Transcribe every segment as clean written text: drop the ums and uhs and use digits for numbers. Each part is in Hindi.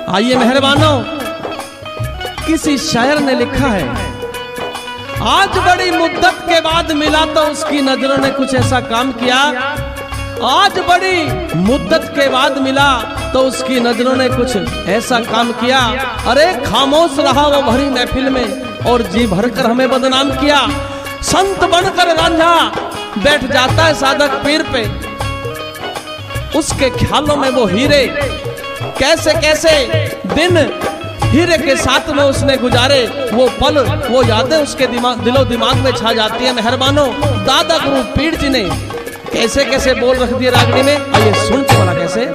आइए मेहरबानों, किसी शायर ने लिखा है, आज बड़ी मुद्दत के बाद मिला तो उसकी नजरों ने कुछ ऐसा काम किया। आज बड़ी मुद्दत के बाद मिला तो उसकी नजरों ने कुछ ऐसा काम किया। अरे खामोश रहा वो भरी महफिल में और जी भरकर हमें बदनाम किया। संत बनकर रांझा बैठ जाता है साधक पीर पे, उसके ख्यालों में वो हीरे कैसे कैसे दिन हीरे के साथ में उसने गुजारे, वो पल वो यादें उसके दिलो दिमाग में छा जाती है। मेहरबानों, दादा गुरु पीर जी ने कैसे कैसे बोल रख दिए रागनी में, आइए सुन के बोला कैसे।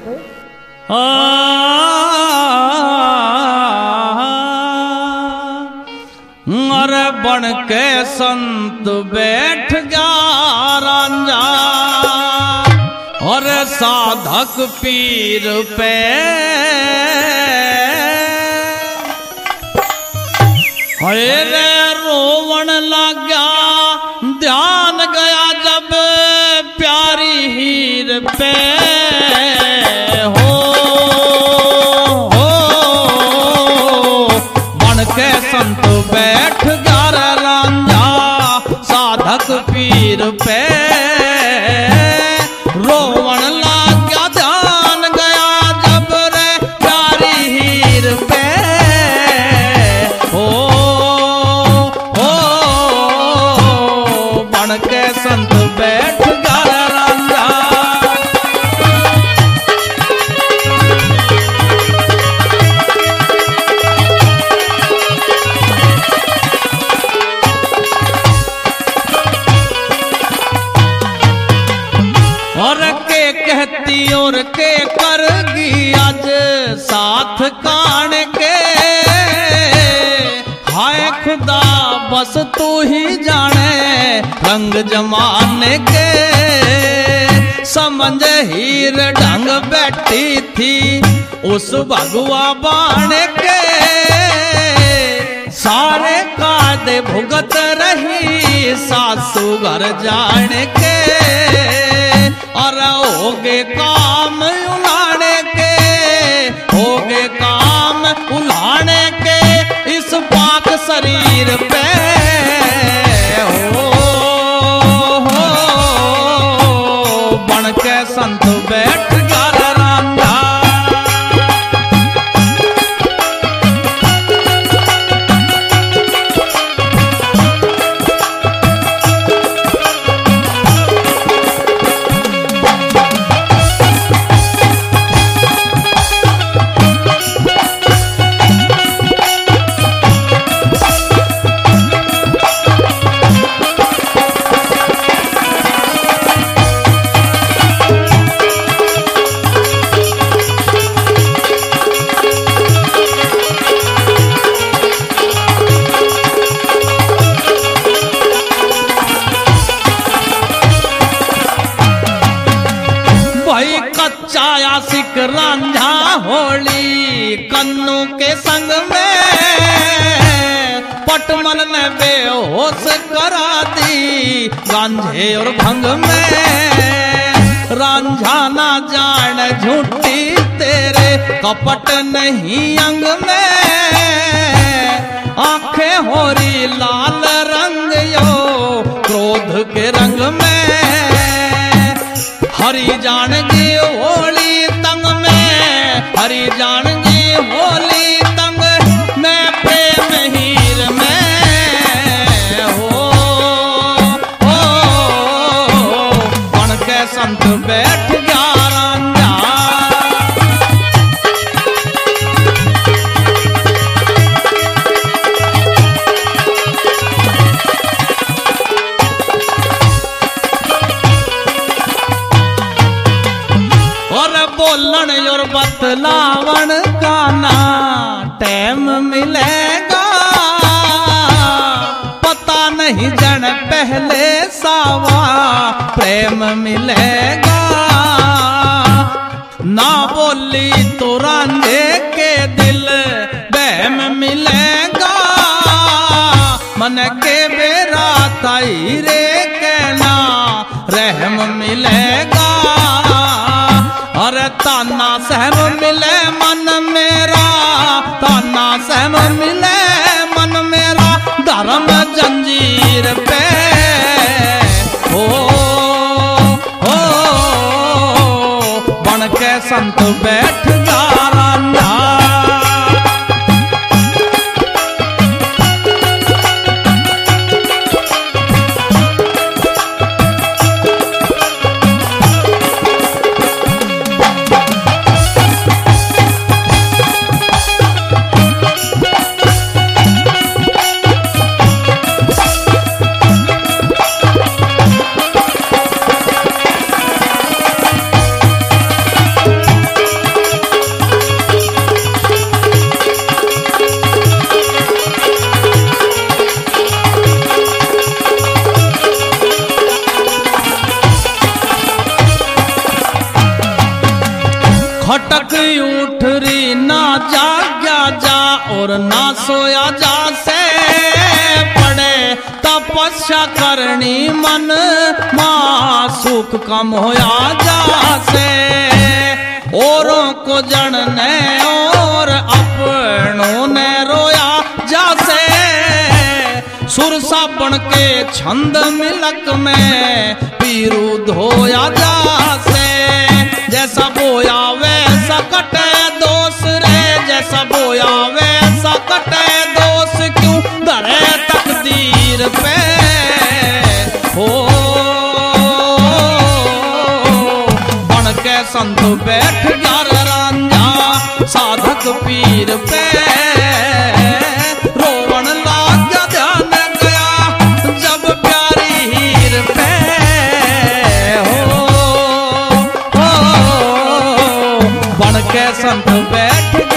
अरे बन के संत बैठ जा रांझा और साधक पीर पे, रे रोवण लगा ध्यान गया जब प्यारी हीर पे। हो बन के संत बैठ जा रांझा साधक पीर पे, रोवण लगा ध्यान गया जब रे प्यारी हीर पे। बन के संत बैठ जा रांझा। और के कहती और के करगी आज साथ कान के, हाय खुदा बस तू ही जाने रंग जमाने के। समझ हीर ढंग बैठी थी उस भगवा बाण के, सारे कायदे भुगत रही सासू घर जाने के। और होगे काम उलाने के, होगे काम उलाने के इस पाक शरीर पे। बन के संत बैठ जा रांझा। आशिक रांझा होली कन्नू के संग में, पटमल ने बेहोश करा दी गांझे और भंग में। रांझा ना जान झूठी तेरे कपट नहीं अंग में, आंखें होरी लाल रंग यो क्रोध के रंग में। हरी जानगी होली तंग में, हरी जानगी होली तंग में, प्रेम हीर में। बन के संत बैठ जा रांझा। बोलन और बतलावन का ना टाइम मिलेगा, पता नहीं जन पहले सावा प्रेम मिलेगा। ना बोली तो रांझे के दिल बहम मिलेगा, मन के बेरा ताई रे कहना रहम मिलेगा। अरे ताना सहब मिले मन मेरा खाना सहम मिले मन मेरा धर्म जंजीर पे हो बन के संत बैठ जा रांझा। खटक उठ री ना जाग्या जा और ना सोया जा से पड़े तपस्या करनी मन मासूक कम होया जा से औरों को जड़ने और अपनों ने रोया जा से सुरसा बन के छंद मिलक में पीरू धोया जा से जैसा बोया वैसा कटे दोष रे जैसा बोया वैसा कटे दोष क्यों धरे तकदीर पे हो बन के संत बैठ जा रांझा साधक पीर पे रोवन लाग ध्यान गया जब प्यारी हीर पे बन के संत बैठ